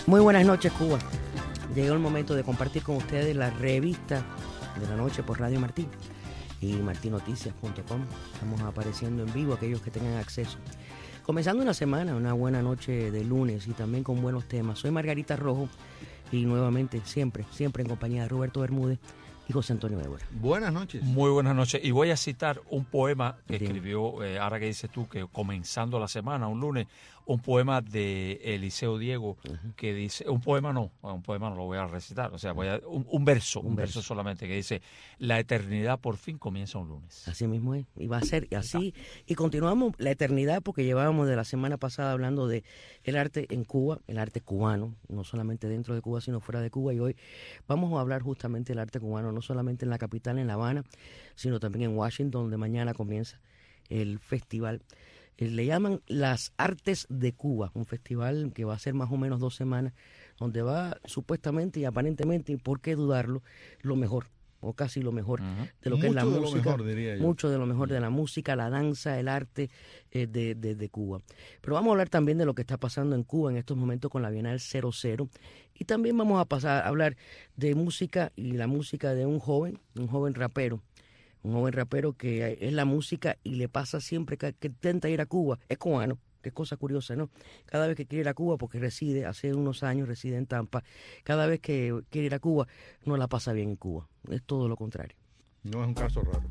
Muy buenas noches, Cuba. Llegó el momento de compartir con ustedes la revista de la noche por Radio Martí y martinoticias.com. Estamos apareciendo en vivo aquellos que tengan acceso. Comenzando una semana, una buena noche de lunes y también con buenos temas. Soy Margarita Rojo y nuevamente, siempre en compañía de Roberto Bermúdez y José Antonio Débora. Buenas noches. Muy buenas noches. Y voy a citar un poema que escribió, ahora que dices tú, que comenzando la semana, un lunes, un poema de Eliseo Diego, que dice, un poema no lo voy a recitar, o sea, un verso solamente, que dice, la eternidad por fin comienza un lunes. Así mismo es, y va a ser así, y continuamos la eternidad porque llevábamos de la semana pasada hablando de el arte en Cuba, el arte cubano, no solamente dentro de Cuba, sino fuera de Cuba, y hoy vamos a hablar justamente del arte cubano, no solamente en la capital, en La Habana, sino también en Washington, donde mañana comienza el festival. Le llaman Las Artes de Cuba, un festival que va a ser más o menos 2 semanas, donde va supuestamente y aparentemente, y por qué dudarlo, lo mejor, o casi lo mejor de lo que es la música. Mucho de lo mejor, diría yo. Mucho de lo mejor de la música, la danza, el arte de Cuba. Pero vamos a hablar también de lo que está pasando en Cuba en estos momentos con la Bienal 00. Y también vamos a pasar a hablar de música y la música de un joven rapero. Un joven rapero que es la música y le pasa siempre que intenta ir a Cuba. Es cubano, qué cosa curiosa, ¿no? Cada vez que quiere ir a Cuba, porque hace unos años reside en Tampa, cada vez que quiere ir a Cuba, no la pasa bien en Cuba. Es todo lo contrario. No es un caso raro.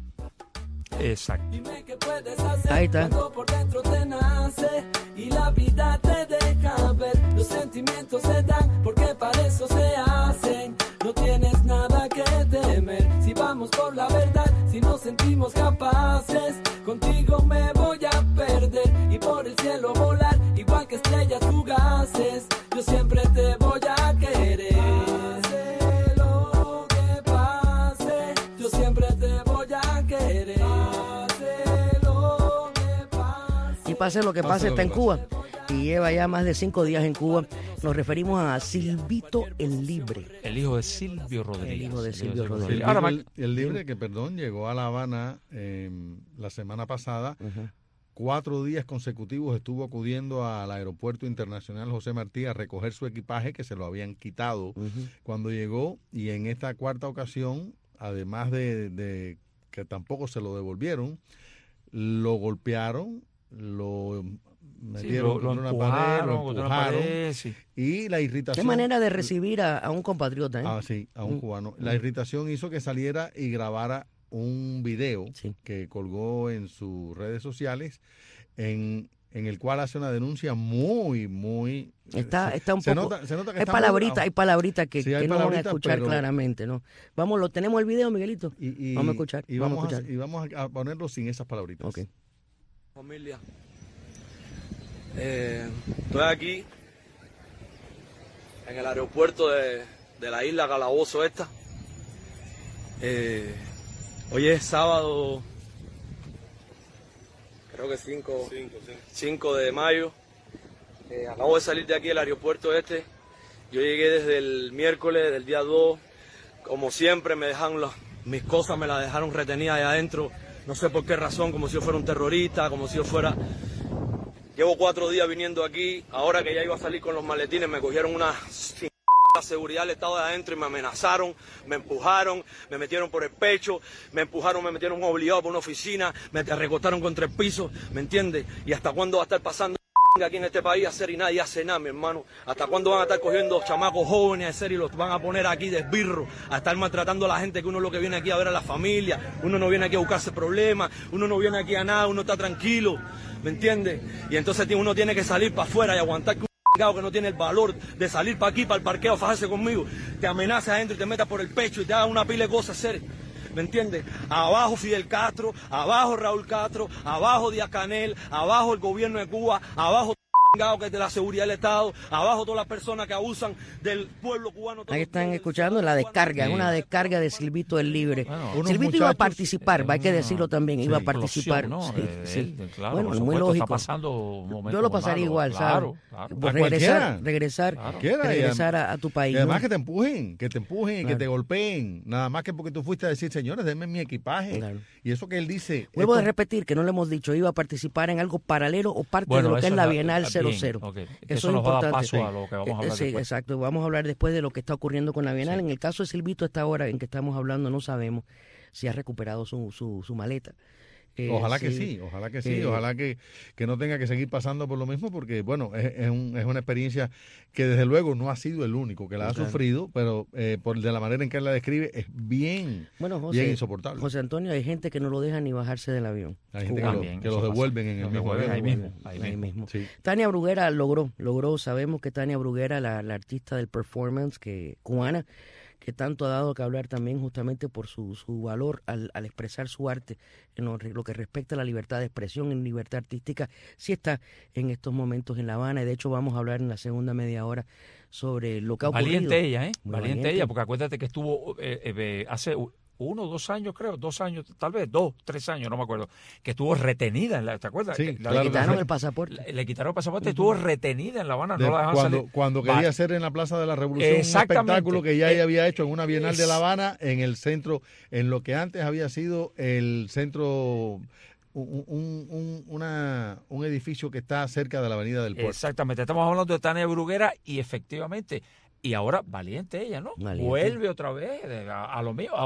Exacto. Dime qué puedes hacer. Ahí está. Cuando por dentro te nace y la vida te deja ver. Los sentimientos se dan porque para eso se hacen. No tienes nada que temer si vamos por la verdad, si nos sentimos capaces. Contigo me voy a perder y por el cielo volar, igual que estrellas fugaces. Yo siempre te voy a querer. Pase lo que pase, yo siempre te voy a querer. Pase lo que pase. Y pase lo que pase, está en Cuba. Y lleva ya más de 5 días en Cuba. Nos referimos a Silvito el Libre. El hijo de Silvio Rodríguez. El hijo de Silvio Rodríguez. Ahora, el Libre, que llegó a La Habana la semana pasada. 4 días consecutivos estuvo acudiendo al Aeropuerto Internacional José Martí a recoger su equipaje que se lo habían quitado cuando llegó. Y en esta cuarta ocasión, además de que tampoco se lo devolvieron, lo golpearon, lo metieron contra una pared, lo empujaron, y la irritación... Qué manera de recibir a un compatriota, ¿eh? Sí, a un cubano. La irritación hizo que saliera y grabara un video que colgó en sus redes sociales en el cual hace una denuncia muy está un poco... Se nota que hay palabritas que no van a escuchar pero, claramente, ¿no? Vamos, tenemos el video, Miguelito. Vamos a escuchar. Y vamos a ponerlo sin esas palabritas. Okay. Familia, estoy aquí en el aeropuerto de la isla Calabozo esta. Hoy es sábado, creo que 5 de mayo. Acabo de salir de aquí del aeropuerto este. Yo llegué desde el miércoles del día 2. Como siempre me dejaron mis cosas, me las dejaron retenidas ahí adentro. No sé por qué razón, como si yo fuera un terrorista, como si yo fuera... Llevo 4 días viniendo aquí, ahora que ya iba a salir con los maletines, me cogieron una seguridad del estado de adentro y me amenazaron, me empujaron, me metieron por el pecho, me metieron obligado por una oficina, me recostaron contra el piso, ¿me entiendes? ¿Y hasta cuándo va a estar pasando aquí en este país a hacer y nadie hace nada, mi hermano? ¿Hasta cuándo van a estar cogiendo chamacos jóvenes a hacer y los van a poner aquí de esbirro, a estar maltratando a la gente, que uno lo que viene aquí a ver a la familia, uno no viene aquí a buscarse problemas, uno no viene aquí a nada, uno está tranquilo, ¿me entiendes? Y entonces uno tiene que salir para afuera y aguantar que que no tiene el valor de salir para aquí, para el parqueo, fajarse conmigo, te amenaza adentro y te meta por el pecho y te haga una pila de cosas hacer. ¿Me entiendes? Abajo Fidel Castro, abajo Raúl Castro, abajo Díaz Canel, abajo el gobierno de Cuba, abajo que es de la seguridad del Estado, abajo todas las personas que abusan del pueblo cubano. Ahí están escuchando la descarga, una descarga de Silvito el Libre. Bueno, Silvito iba a participar, hay que decirlo también, iba a participar. ¿No? Claro, bueno, muy lógico. Está pasando momentos yo lo pasaría igual, ¿sabes? Regresar a tu país. Y además, ¿no? que te empujen, y que te golpeen, nada más que porque tú fuiste a decir, señores, denme mi equipaje. Claro. Y eso que él dice... Vuelvo a repetir, que no le hemos dicho, iba a participar en algo paralelo o parte de lo que es la Bienal 00. 00. Okay. Eso nos es va a dar importante. paso a lo que vamos a hablar sí, después. exacto. Vamos a hablar después de lo que está ocurriendo con la Bienal. En el caso de Silvito, a esta hora en que estamos hablando, no sabemos si ha recuperado su maleta. Ojalá que sí, ojalá que no tenga que seguir pasando por lo mismo, porque bueno, es una experiencia que desde luego no ha sido el único que la ha sufrido, pero de la manera en que él la describe es bien insoportable. José Antonio, hay gente que no lo deja ni bajarse del avión. Hay gente que los devuelven en el mismo avión. Ahí mismo. Sí. Tania Bruguera logró, sabemos que Tania Bruguera, la artista del performance cubana, que tanto ha dado que hablar también justamente por su valor al expresar su arte en lo que respecta a la libertad de expresión, en libertad artística, sí está en estos momentos en La Habana, y de hecho vamos a hablar en la segunda media hora sobre lo que ha ocurrido. Valiente ella, Valiente ella, porque acuérdate que estuvo hace 1 o 2 años, creo, 2 años, tal vez 2, 3 años, no me acuerdo, que estuvo retenida, ¿te acuerdas? Sí, le quitaron el pasaporte. Le quitaron el pasaporte, estuvo retenida en La Habana, no la dejaron salir. Cuando quería hacer en la Plaza de la Revolución un espectáculo que ya ella había hecho en una Bienal de La Habana, en el centro, en lo que antes había sido el centro, un edificio que está cerca de la Avenida del Puerto. Exactamente, estamos hablando de Tania Bruguera y efectivamente... Y ahora, valiente ella, ¿no? Valiente. Vuelve otra vez a lo mío, a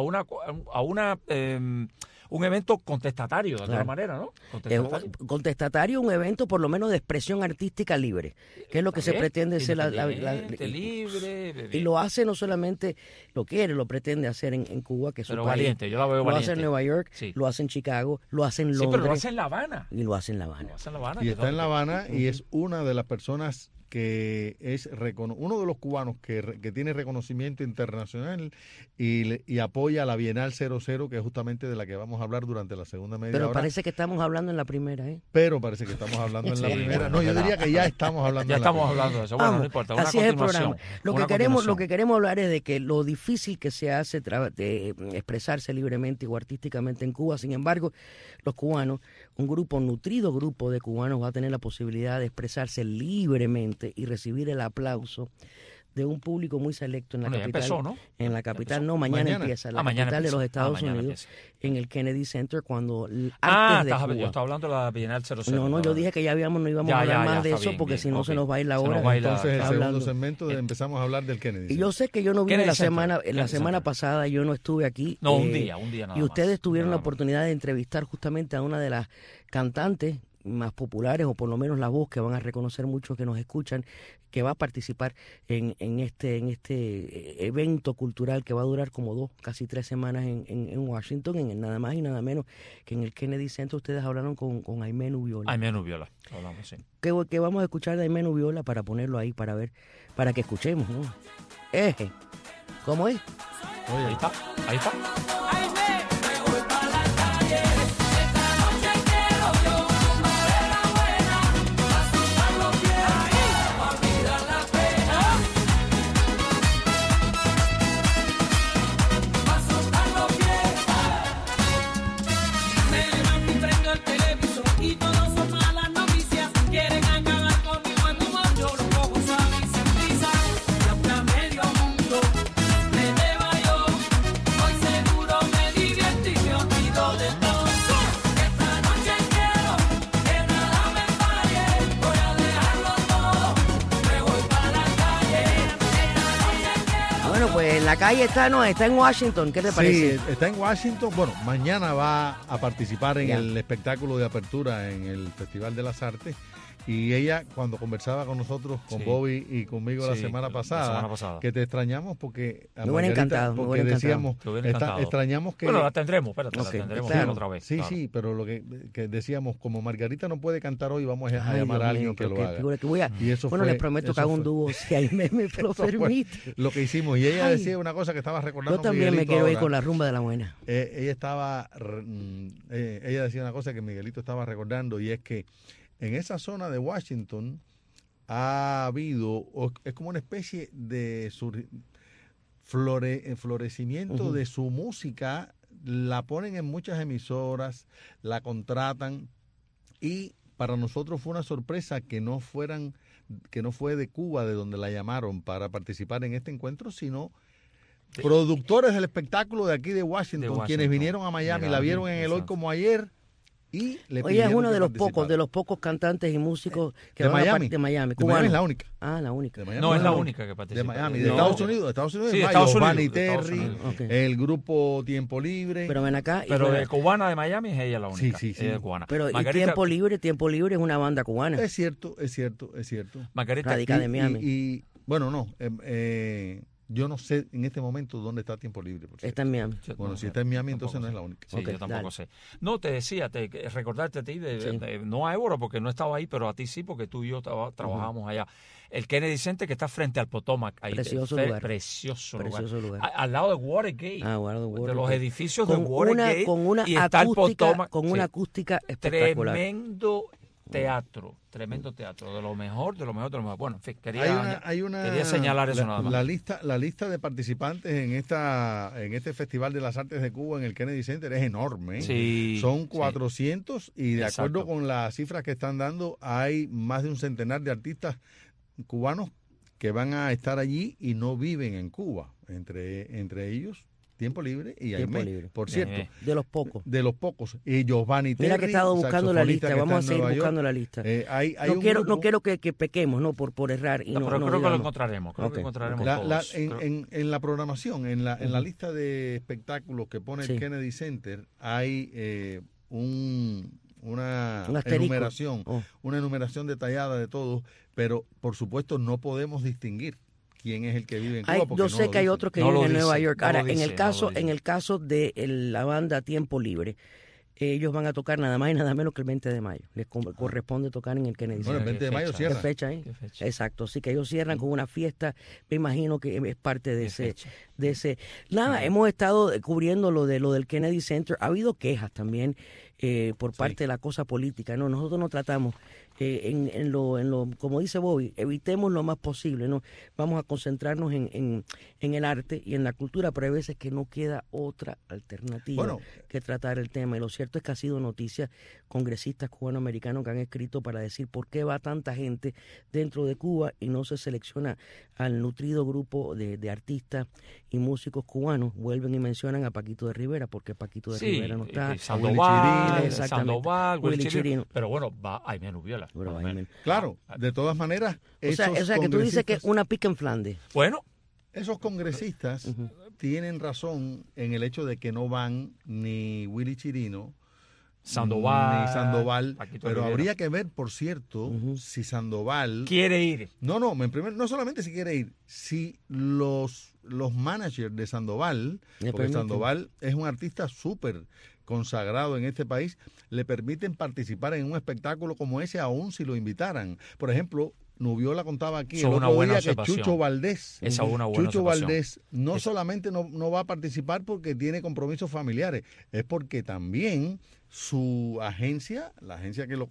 un evento contestatario, de alguna manera, ¿no? Contestatario, un evento por lo menos de expresión artística libre, que es lo que se pretende ser libre. Y lo hace, no solamente lo pretende hacer en Cuba, que es su pero país. Valiente, yo la veo lo valiente. Lo hace en Nueva York, lo hace en Chicago, lo hace en Londres. Sí, pero lo hace en La Habana. Y lo hace en La Habana. Y está en La Habana y es una de las personas que es uno de los cubanos que tiene reconocimiento internacional y apoya la Bienal 00, que es justamente de la que vamos a hablar durante la segunda media hora. Pero parece que estamos hablando en la primera, Pero parece que estamos hablando en la primera. No, yo diría que ya estamos hablando de eso. Bueno, no importa, una así es el programa. Lo que queremos hablar es de que lo difícil que se hace de expresarse libremente o artísticamente en Cuba. Sin embargo, los cubanos, un nutrido grupo de cubanos va a tener la posibilidad de expresarse libremente y recibir el aplauso de un público muy selecto en la capital. Empezó, ¿no? En la capital, no, mañana empieza. La capital de los Estados Unidos, en el Kennedy Center, cuando antes de Cuba. Yo estaba hablando de la Bienal 00. No, yo dije que no íbamos a hablar más de eso, porque si no se nos va a ir la hora. Entonces, el segundo segmento empezamos a hablar del Kennedy Center. Y yo sé que yo no vine la semana pasada, yo no estuve aquí. No, un día nada más. Y ustedes tuvieron la oportunidad de entrevistar justamente a una de las cantantes más populares, o por lo menos la voz que van a reconocer muchos que nos escuchan, que va a participar en este evento cultural que va a durar como casi 3 semanas en Washington, en nada más y nada menos que en el Kennedy Center. Ustedes hablaron con Aimé Nubiola. Aimé Nubiola, hablamos, sí. ¿Qué vamos a escuchar de Aimé Nubiola para ponerlo ahí, para que escuchemos, ¿no? ¿Cómo es? Oye, ahí está. En la calle está en Washington, ¿qué te parece? Sí, está en Washington. Bueno, mañana va a participar en el espectáculo de apertura en el Festival de las Artes. Y ella, cuando conversaba con nosotros, con Bobby y conmigo la semana pasada, que te extrañamos porque a Margarita, porque decíamos, extrañamos que... Bueno, la tendremos, la tendremos otra vez. Sí, sí, pero lo que decíamos, como Margarita no puede cantar hoy, vamos a llamar a alguien que lo haga. Y eso les prometo que hago un dúo, si ahí me lo permite. Lo que hicimos, y ella decía una cosa que estaba recordando. Yo también me quiero ir con la rumba de la buena. Ella decía una cosa que Miguelito estaba recordando, y es que en esa zona de Washington ha habido, es como una especie de florecimiento de su música. La ponen en muchas emisoras, la contratan, y para nosotros fue una sorpresa que no fue de Cuba, de donde la llamaron para participar en este encuentro, sino productores del espectáculo de aquí de Washington, quienes vinieron a Miami, la vieron en el Hoy Como Ayer, y le Oye, es pidieron uno que de participara. los pocos cantantes y músicos que de van a Miami. de Miami, De cubano. Miami es la única. Ah, la única. De Miami No, es la única. única que participa. De Miami, de No. Estados Unidos. Sí, es Estados Giovanni Unidos, de Estados Terry, Unidos. Ok. el grupo Tiempo Libre. Pero ven acá. y Pero bueno, de cubana de Miami es ella la única. Sí, sí, sí. Ella es cubana. pero y Margarita, Tiempo Libre es una banda cubana. Es cierto. Margarita, Radical de Miami. Bueno, no. Yo no sé en este momento dónde está Tiempo Libre. Por cierto. Está en Miami. Bueno, si está en Miami, entonces no sé. es la única. Sí, Ok, yo tampoco dale. sé. No, te decía, recordarte a ti, Sí. no a Évora porque no estaba ahí, pero a ti sí, porque tú y yo trabajábamos allá. El Kennedy Center que está frente al Potomac. Ahí, Precioso lugar. Precioso lugar. lugar. Al lado de Watergate. Ah, bueno, de Watergate. los edificios de Con Watergate. con una y está el acústica, Potomac. con Sí. una acústica espectacular. Tremendo teatro, de lo mejor. Bueno, en fin, quería señalar eso nada más. La lista de participantes en este Festival de las Artes de Cuba en el Kennedy Center es enorme. Sí, Son sí. 400 y de Exacto. acuerdo con las cifras que están dando, hay más de un centenar de artistas cubanos que van a estar allí y no viven en Cuba. Entre ellos, Tiempo Libre y Tiempo Aimé, Libre. por cierto. De los pocos. De los pocos. Y Giovanni Terry, Mira que he estado buscando la saxofonista lista. que Vamos a está en seguir Nueva buscando York. la lista. Hay No un quiero grupo- que pequemos, no por errar. Y No, no, pero no creo que lo digamos. encontraremos. Creo Ok, que encontraremos La- la- todos. en la programación, en la lista de espectáculos que pone Sí. el Kennedy Center, hay una Un asterisco. enumeración, Oh. una enumeración detallada de todos, pero por supuesto no podemos distinguir quién es el que vive en Cuba. porque Yo no sé lo que hay dicen. otros que No lo viven en Nueva dice, York. no Ahora, lo dice, en no lo dice. el caso de la banda Tiempo Libre, ellos van a tocar nada más y nada menos que el 20 de mayo. Les corresponde tocar en el Kennedy Bueno, el Center. 20 de mayo fecha? cierra. ¿Qué fecha, eh? ¿Qué fecha? Exacto, así que ellos cierran con una fiesta, me imagino que es parte de ¿Qué fecha? ese. Nada, hemos estado cubriendo lo del Kennedy Center. Ha habido quejas también por parte de la cosa política. No, nosotros no tratamos en lo, como dice Bobby, evitemos lo más posible. No, vamos a concentrarnos en el arte y en la cultura, pero hay veces que no queda otra alternativa Bueno. que tratar el tema. Y lo cierto es que ha sido noticia congresistas cubanoamericanos que han escrito para decir por qué va tanta gente dentro de Cuba y no se selecciona al nutrido grupo de artistas y músicos cubanos. Vuelven y mencionan a Paquito de Rivera, porque Paquito de Rivera no está. Sandoval, Exactamente. Willy Willy Chirino. Chirino. Pero bueno, va Aimé Nubiola. Bueno, Bueno, Aimé. Claro, de todas maneras, O sea que tú dices que una pica en Flandes. Bueno, esos congresistas tienen razón en el hecho de que no van ni Willy Chirino Sandoval, ni Sandoval, Paquito pero Rivera. habría que ver, por cierto, si Sandoval quiere ir. no solamente si quiere ir, si los managers de Sandoval, Le porque permiten. Sandoval es un artista súper consagrado en este país, le permiten participar en un espectáculo como ese aún si lo invitaran. Por ejemplo, Nubiola contaba aquí Eso es el una otro buena día que observación. Chucho Valdés, Esa es una buena Chucho observación. Valdés no solamente no va a participar porque tiene compromisos familiares, es porque también su agencia, la agencia que lo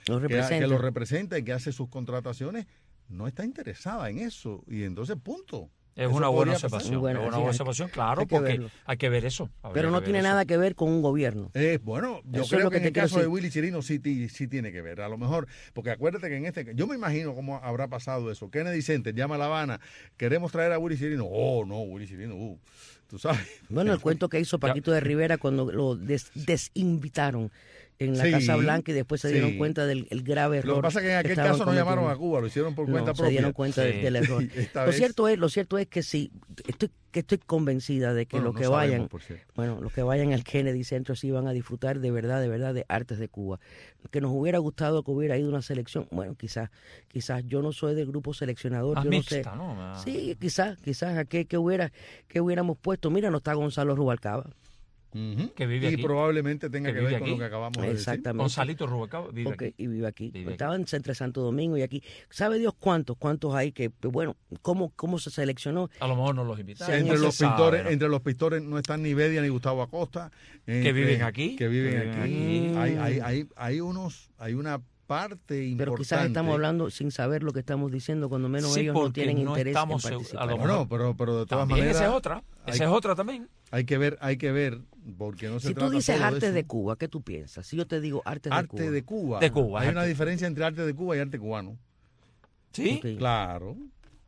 representa y que hace sus contrataciones, no está interesada en eso. Y entonces, punto. Es Eso una buena podría pasar. observación. Bueno, es una sí, buena hay observación, claro, hay que porque verlo. hay que ver eso. Pero no tiene nada que ver con un gobierno. Bueno, yo Eso es creo lo que que en te el quiero caso de decir. Willy Chirino sí tiene que ver. A lo mejor, porque acuérdate que yo me imagino cómo habrá pasado eso. Kennedy Center llama a La Habana, queremos traer a Willy Chirino. Oh, no, Willy Chirino, tú sabes. Bueno, el cuento que hizo Paquito de Rivera cuando lo desinvitaron en la Casa Blanca y después se dieron cuenta del grave error. Lo que pasa es que en aquel estaban caso no llamaron a cometiendo. Cuba, lo hicieron por cuenta No, propia. se dieron cuenta Sí. del error. Esta Lo vez- cierto es que sí, estoy convencida de que Bueno, los no que sabemos, vayan, por cierto. los que vayan al Kennedy Center sí van a disfrutar de verdad de artes de Cuba. Que nos hubiera gustado que hubiera ido una selección, bueno, quizás yo no soy del grupo seleccionador, Más yo no sé. mixta, ¿no? Más- Sí, quizás a qué hubiéramos puesto. Mira, no está Gonzalo Rubalcaba. Ujú. Que vive y aquí. probablemente tenga Que que vive ver con aquí. lo que acabamos de decir. Exactamente. Gonzalito Rubalcaba vive Ok, aquí. y vive aquí. Vive aquí. Estaban entre Santo Domingo y aquí. ¿Sabe Dios cuántos hay que, bueno, cómo se seleccionó? A lo mejor no los invitaron. Entre no los se sabe, pintores, ¿no? entre los pintores no están ni Bedia ni Gustavo Acosta. Que viven aquí. Que viven Que aquí. viven aquí. Hay una parte importante. Pero quizás estamos hablando sin saber lo que estamos diciendo, cuando menos Sí, ellos no porque tienen no interés en estamos participar. a lo Bueno, pero de todas También maneras. esa es otra. Esa es otra también. Hay que ver, porque no se Si tú trata dices solo artes eso. de Cuba, ¿qué tú piensas? Si yo te digo artes de Cuba. Arte de Cuba. De Cuba, Hay arte. una diferencia entre arte de Cuba y arte cubano. ¿Sí? Ok. Claro.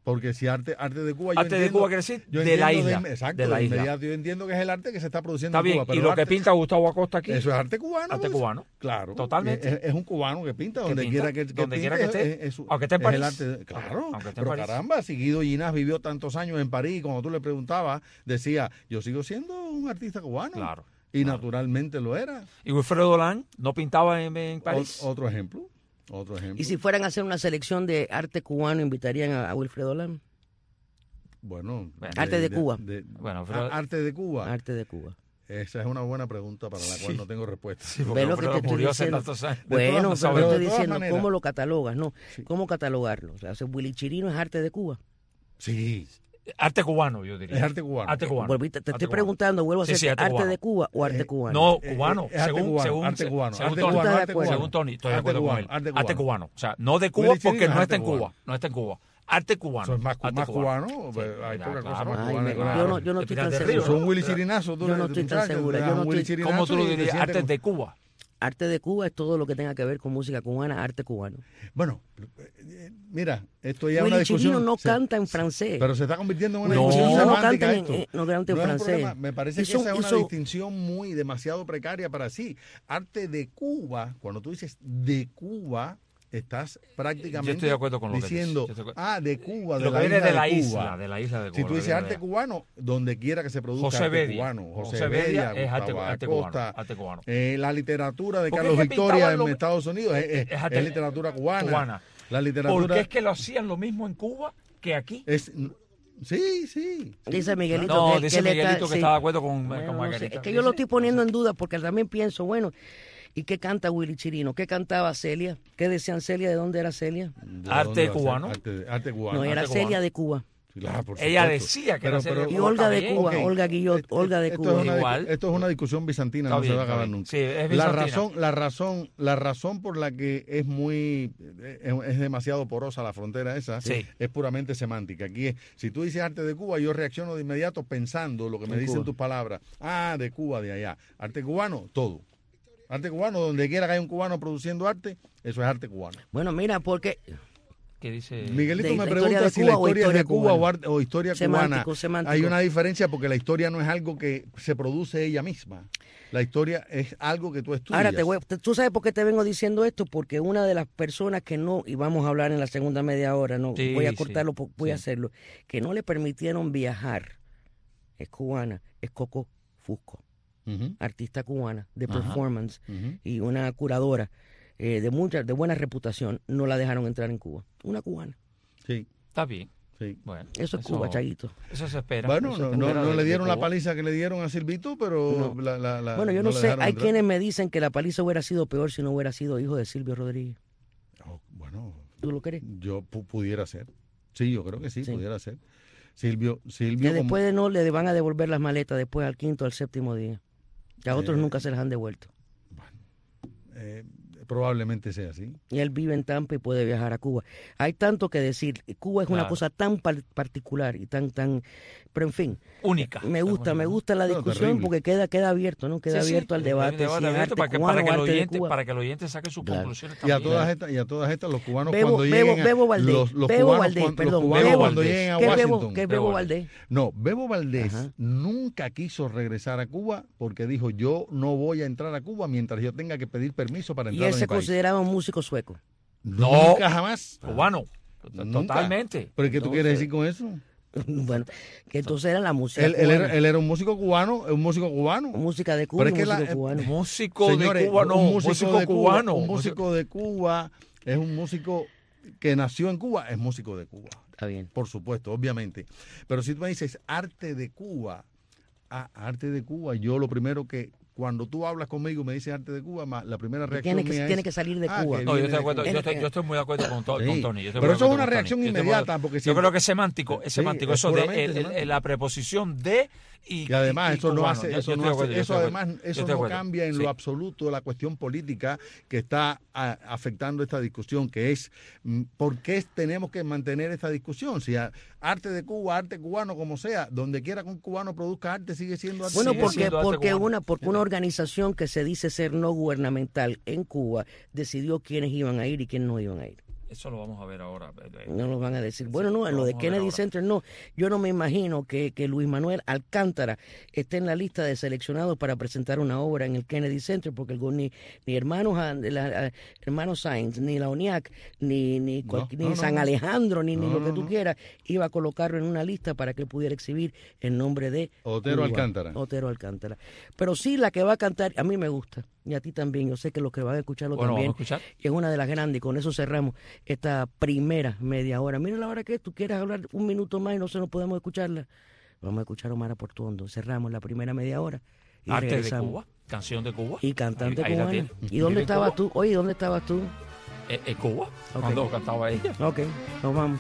Porque si arte de Cuba, Arte de Cuba quiere decir de la isla. Exacto, de la isla. inmediato yo entiendo que es el arte que se está produciendo Está en bien, Cuba. y lo que pinta Gustavo Acosta aquí. Eso es arte cubano. Arte pues. cubano. Claro. Totalmente. Es un cubano que pinta donde pinta, quiera que donde pinte, quiera que esté. Aunque esté en es el París. arte claro. Aunque esté en Pero París. caramba, si Guido Ginás vivió tantos años en París, cuando tú le preguntabas, decía, yo sigo siendo un artista cubano. Claro. Y naturalmente lo era. Y Wilfredo Dolán no pintaba en París. Otro ejemplo. Y si fueran a hacer una selección de arte cubano, ¿invitarían a Wilfredo Dolán? Bueno. Arte de Cuba. Arte de Cuba. Arte de Cuba. Esa es una buena pregunta para la cual no tengo respuesta. Sí, porque lo que te murió hace diciendo. tantos años. Bueno, pero te estoy diciendo, maneras. ¿cómo lo catalogas? No, ¿cómo catalogarlo? O sea, Willy Chirino es arte de Cuba. Sí. Arte cubano, yo diría. Es arte cubano. Arte cubano. Te estoy preguntando, vuelvo a hacer arte de Cuba o arte cubano. No, cubano. Arte cubano. Según Tony, estoy de acuerdo con él. Arte cubano. O sea, no de Cuba porque no está en Cuba. No está en Cuba. Arte cubano. Eso es más cubano. Sí, hay poca cosa claro. más cubana. Yo no estoy tan Río. seguro. Son Willy Chirinazo. Yo no estoy tan segura. ¿Cómo tú lo dirías? Arte de Cuba. Arte de Cuba es todo lo que tenga que ver con música cubana, arte cubano. Bueno, mira, esto ya es una Willy discusión. Chirino no canta en francés. Pero se está convirtiendo en una Willy discusión Chirino no semántica canta esto. no canta en No es un francés. problema. Me parece que esa es una distinción demasiado precaria para sí. Arte de Cuba, cuando tú dices de Cuba, estás prácticamente Yo estoy de acuerdo con lo diciendo, que dices. de Cuba, Lo que viene de la isla, de la isla de Cuba. Si tú dices arte cubano, donde quiera que se produzca José arte Bedia. cubano. José Bedia es Gustavo arte Acosta, cubano. La literatura de Porque Carlos es que Victoria pintaban en Estados Unidos es literatura cubana. La literatura... Porque es que lo hacían lo mismo en Cuba que aquí. Sí. Dice Miguelito no, que, dice Miguelito que está de acuerdo con Margarita. No sé, es que yo lo estoy poniendo en duda porque también pienso, bueno, ¿y qué canta Willy Chirino? ¿Qué cantaba Celia? ¿Qué decían Celia? ¿De dónde era Celia? Arte cubano. Arte cubano. No, era Celia de Cuba. Claro, por ella supuesto. decía que era Celia de Y Cuba. Olga de Cuba, Olga Guillot, Olga de Cuba. Igual. Esto es una discusión bizantina, Está no bien, se va a acabar nunca. Sí, es bizantina. La razón por la que es demasiado porosa la frontera esa es puramente semántica. Aquí si tú dices arte de Cuba, yo reacciono de inmediato pensando lo que me dicen tus palabras. De Cuba, de allá. Arte cubano, todo. Arte cubano, donde quiera que haya un cubano produciendo arte, eso es arte cubano. Bueno, mira, porque... ¿Qué dice? Me pregunta si la historia es de Cuba o historia cubana. Semántico. Hay una diferencia porque la historia no es algo que se produce ella misma. La historia es algo que tú estudias. Ahora, ¿tú sabes por qué te vengo diciendo esto? Porque una de las personas que no, y vamos a hablar en la segunda media hora, no voy a cortarlo, voy a hacerlo, que no le permitieron viajar, es cubana, es Coco Fusco, artista cubana de performance y una curadora. De buena reputación, no la dejaron entrar en Cuba. Una cubana. Sí. Está bien. Sí. Bueno, eso es Cuba, Chaguito. Eso se espera. Bueno, no le dieron la paliza que le dieron a Silvito, pero... Bueno, yo no sé, hay quienes me dicen que la paliza hubiera sido peor si no hubiera sido hijo de Silvio Rodríguez. Bueno. ¿Tú lo crees? Yo pudiera ser. Sí, yo creo que sí. Pudiera ser. Silvio que después no le van a devolver las maletas después al quinto o al séptimo día. Que a otros nunca se las han devuelto. Bueno, probablemente sea así. Y él vive en Tampa y puede viajar a Cuba. Hay tanto que decir. Cuba es una cosa tan particular y tan... Pero en fin. Única. Me gusta la discusión porque queda abierto, ¿no? Queda abierto al debate. Para que el oyente saque sus conclusiones también. Y a todas estas, los cubanos cuando lleguen Bebo Valdés. cuando lleguen a Washington. ¿Qué es Bebo Valdés? No, Bebo Valdés nunca quiso regresar a Cuba porque dijo, yo no voy a entrar a Cuba mientras yo tenga que pedir permiso para entrar a mi país. ¿Y él se consideraba un músico sueco? Nunca, jamás. Cubano. Totalmente. ¿Pero qué tú quieres decir con eso? Bueno, que entonces era la música él era un músico cubano, música de Cuba, músico de Cuba, no, músico cubano. Un músico de Cuba es un músico que nació en Cuba, es músico de Cuba. Está bien. Por supuesto, obviamente. Pero si tú me dices arte de Cuba, yo lo primero que cuando tú hablas conmigo y me dices arte de Cuba, la primera reacción mía tiene que salir de Cuba. No, yo estoy muy de acuerdo con Tony. Pero eso es una reacción inmediata. Porque yo creo que es semántico. Eso de la preposición de y además eso no hace, eso no no cambia en lo absoluto la cuestión política que está afectando esta discusión, que es ¿por qué tenemos que mantener esta discusión? Si arte de Cuba, arte cubano, como sea, donde quiera que un cubano produzca arte sigue siendo arte. Bueno, porque una organización que se dice ser no gubernamental en Cuba decidió quiénes iban a ir y quiénes no iban a ir. Eso lo vamos a ver ahora. No lo van a decir. Bueno, no, en lo de Kennedy Center no. Yo no me imagino que Luis Manuel Alcántara esté en la lista de seleccionados para presentar una obra en el Kennedy Center, porque ni hermanos Sainz, ni la ONIAC, ni San Alejandro, ni lo que tú quieras, iba a colocarlo en una lista para que pudiera exhibir el nombre de Otero Alcántara. Otero Alcántara. Pero sí, la que va a cantar, a mí me gusta, y a ti también, yo sé que los que van a escucharlo también. Vamos a escuchar. Es una de las grandes, y con eso cerramos esta primera media hora. Mira la hora que es, tú quieres hablar un minuto más y no podemos escucharla. Vamos a escuchar a Omar Portuondo. Cerramos la primera media hora y Arte regresamos. de Cuba, canción de Cuba. Y cantante ahí cubana. ¿Y dónde estabas tú? Oye, ¿dónde estabas tú? En Cuba, Okay. cuando cantaba ella. Ok, nos vamos.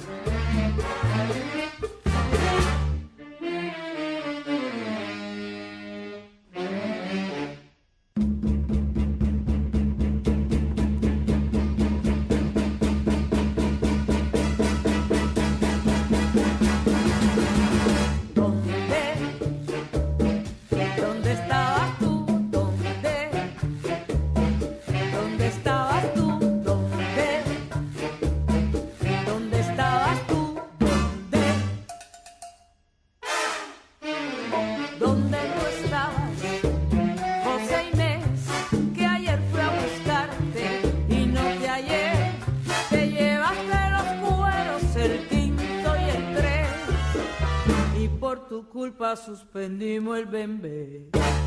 Suspendimos el bembé.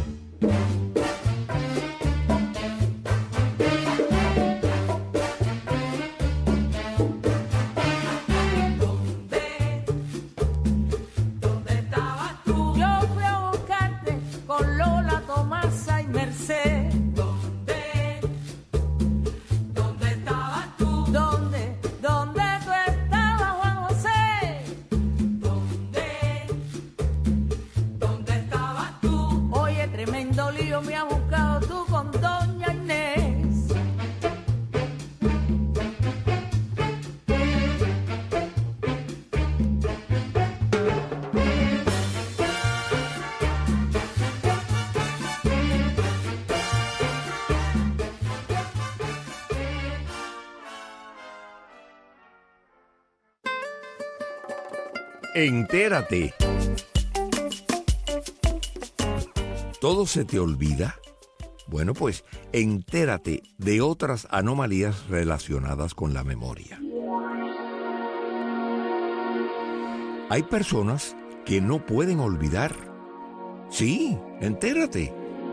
¿Dónde estabas tú? Yo fui a buscarte con Lola, Tomasa y Merced. ¿Dónde estabas tú? ¿Dónde tú estabas, Juan José? Tremendo lío me ha buscado tú con doña Inés. Entérate. ¿Todo se te olvida? Bueno, pues entérate de otras anomalías relacionadas con la memoria. Hay personas que no pueden olvidar. Sí, entérate.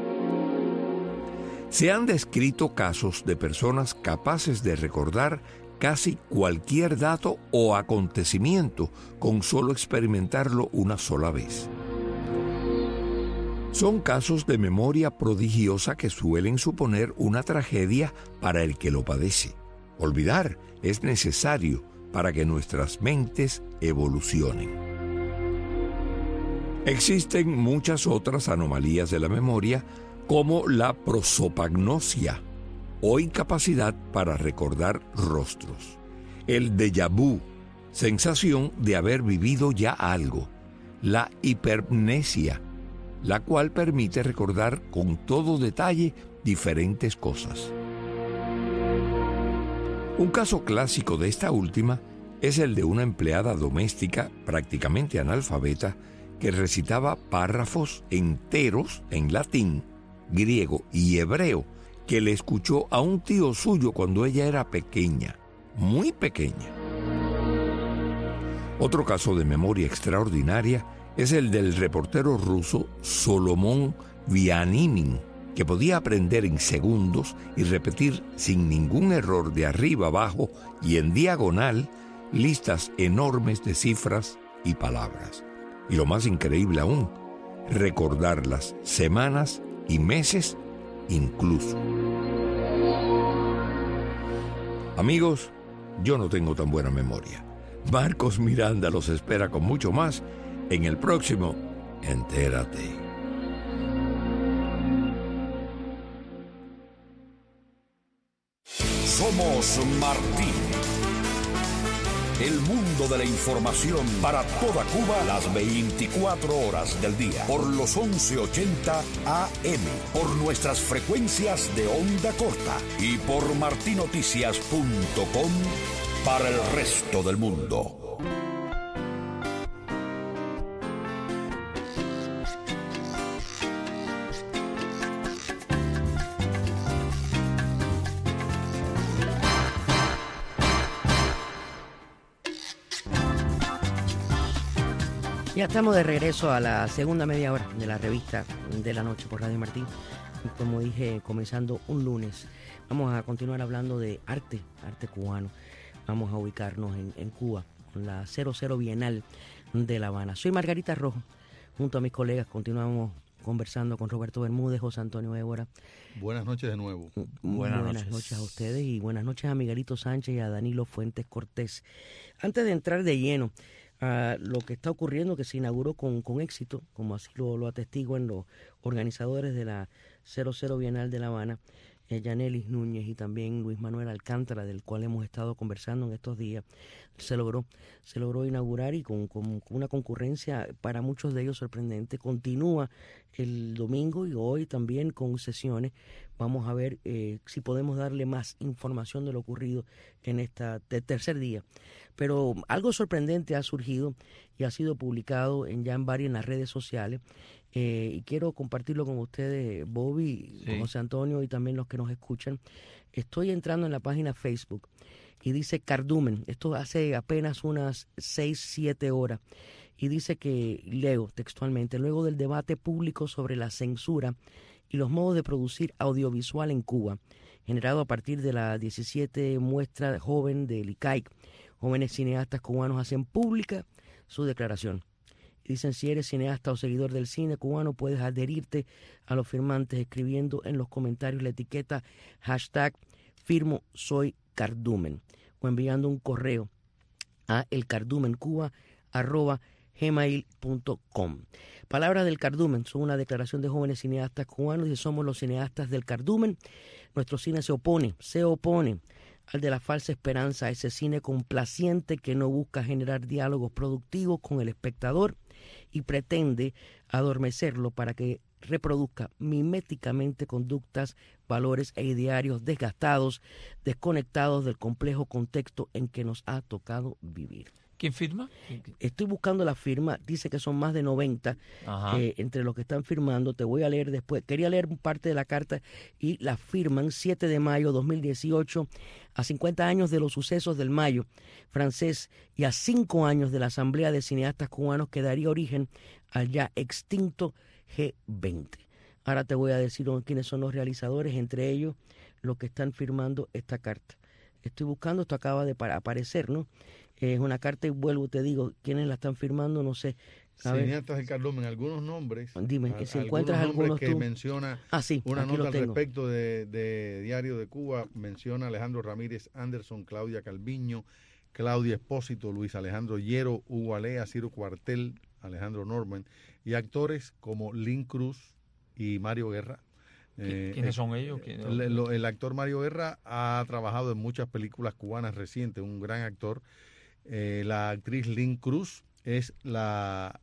Se han descrito casos de personas capaces de recordar casi cualquier dato o acontecimiento con solo experimentarlo una sola vez. Son casos de memoria prodigiosa que suelen suponer una tragedia para el que lo padece. Olvidar es necesario para que nuestras mentes evolucionen. Existen muchas otras anomalías de la memoria, como la prosopagnosia, o incapacidad para recordar rostros. El déjà vu, sensación de haber vivido ya algo. La hipermnesia, la cual permite recordar con todo detalle diferentes cosas. Un caso clásico de esta última es el de una empleada doméstica prácticamente analfabeta que recitaba párrafos enteros en latín, griego y hebreo que le escuchó a un tío suyo cuando ella era pequeña, muy pequeña. Otro caso de memoria extraordinaria es el del reportero ruso Solomon Vianinin, que podía aprender en segundos y repetir sin ningún error de arriba abajo y en diagonal listas enormes de cifras y palabras. Y lo más increíble aún, recordarlas semanas y meses incluso. Amigos, yo no tengo tan buena memoria. Marcos Miranda los espera con mucho más en el próximo Entérate. Somos Martín. El mundo de la información para toda Cuba las 24 horas del día. Por los 1180 AM. Por nuestras frecuencias de onda corta. Y por martinoticias.com para el resto del mundo. Ya estamos de regreso a la segunda media hora de la revista de la noche por Radio Martín. Como dije, comenzando un lunes, vamos a continuar hablando de arte cubano. Vamos a ubicarnos en Cuba, con la 00 Bienal de La Habana. Soy Margarita Rojo, junto a mis colegas continuamos conversando con Roberto Bermúdez, José Antonio Évora. Buenas noches de nuevo. Buenas noches a ustedes y buenas noches a Miguelito Sánchez y a Danilo Fuentes Cortés. Antes de entrar de lleno a lo que está ocurriendo, que se inauguró con éxito, como así lo atestiguan los organizadores de la 00 Bienal de La Habana, Yanelis Núñez y también Luis Manuel Alcántara, del cual hemos estado conversando en estos días, se logró inaugurar y con una concurrencia para muchos de ellos sorprendente. Continúa el domingo y hoy también con sesiones. Vamos a ver si podemos darle más información de lo ocurrido en este tercer día. Pero algo sorprendente ha surgido y ha sido publicado en las redes sociales. Y quiero compartirlo con ustedes, Bobby, con José Antonio y también los que nos escuchan. Estoy entrando en la página Facebook y dice Cardumen, esto hace apenas unas 6-7 horas, y dice que, leo textualmente, luego del debate público sobre la censura y los modos de producir audiovisual en Cuba, generado a partir de la 17 muestra joven del ICAIC, jóvenes cineastas cubanos hacen pública su declaración. Dicen, si eres cineasta o seguidor del cine cubano, puedes adherirte a los firmantes escribiendo en los comentarios la etiqueta #FirmoSoyCardumen o enviando un correo a elcardumencuba@gmail.com. Palabras del Cardumen son una declaración de jóvenes cineastas cubanos y somos los cineastas del Cardumen. Nuestro cine se opone al de la falsa esperanza, ese cine complaciente que no busca generar diálogos productivos con el espectador y pretende adormecerlo para que reproduzca miméticamente conductas, valores e idearios desgastados, desconectados del complejo contexto en que nos ha tocado vivir. ¿Quién firma? Estoy buscando la firma, dice que son más de 90 entre los que están firmando. Te voy a leer después. Quería leer parte de la carta y la firman 7 de mayo 2018, a 50 años de los sucesos del Mayo francés y a 5 años de la Asamblea de Cineastas Cubanos que daría origen al ya extinto G20. Ahora te voy a decir quiénes son los realizadores, entre ellos los que están firmando esta carta. Estoy buscando, esto acaba de aparecer, ¿no? Es una carta y vuelvo, te digo, quiénes la están firmando, no sé. Cineastas del Cardumen, algunos nombres. Dime, si encuentras algunos que tú. Menciona Sí, una nota al respecto de Diario de Cuba, menciona Alejandro Ramírez Anderson, Claudia Calviño, Claudia Espósito, Luis Alejandro Hierro, Hugo Alea, Ciro Cuartel, Alejandro Norman, y actores como Lynn Cruz y Mario Guerra. ¿Quiénes son ellos? El actor Mario Guerra ha trabajado en muchas películas cubanas recientes, un gran actor. La actriz Lynn Cruz es la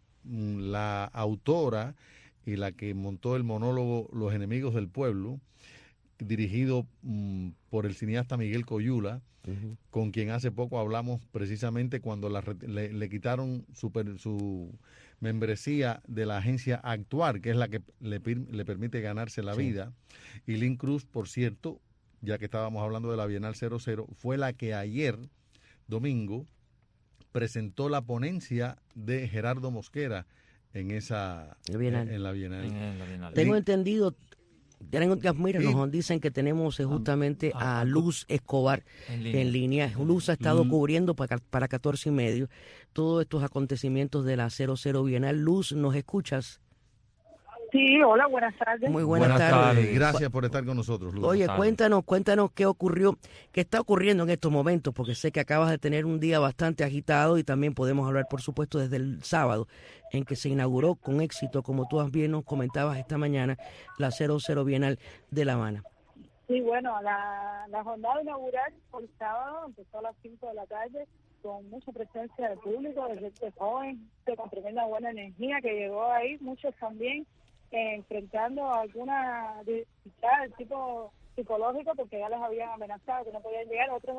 autora y la que montó el monólogo Los enemigos del pueblo, dirigido por el cineasta Miguel Coyula, con quien hace poco hablamos precisamente cuando le quitaron su membresía de la agencia Actuar, que es la que le permite ganarse la vida. Y Lynn Cruz, por cierto, ya que estábamos hablando de la Bienal 00, fue la que ayer, domingo, presentó la ponencia de Gerardo Mosquera en la Bienal. Tengo entendido, mira, nos dicen que tenemos justamente a Luz Escobar en línea. Luz ha estado cubriendo para 14 y medio todos estos acontecimientos de la 00 Bienal. Luz, ¿nos escuchas? Sí, hola, buenas tardes. Muy buenas tardes. Gracias por estar con nosotros, Luz. Oye, cuéntanos qué está ocurriendo en estos momentos, porque sé que acabas de tener un día bastante agitado y también podemos hablar, por supuesto, desde el sábado, en que se inauguró con éxito, como tú bien nos comentabas esta mañana, la 00 Bienal de La Habana. Sí, bueno, la jornada inaugural por sábado empezó a las 5 de la tarde con mucha presencia del público, de gente joven, con tremenda buena energía que llegó ahí, muchos también enfrentando alguna dificultad del tipo psicológico porque ya les habían amenazado que no podían llegar, otros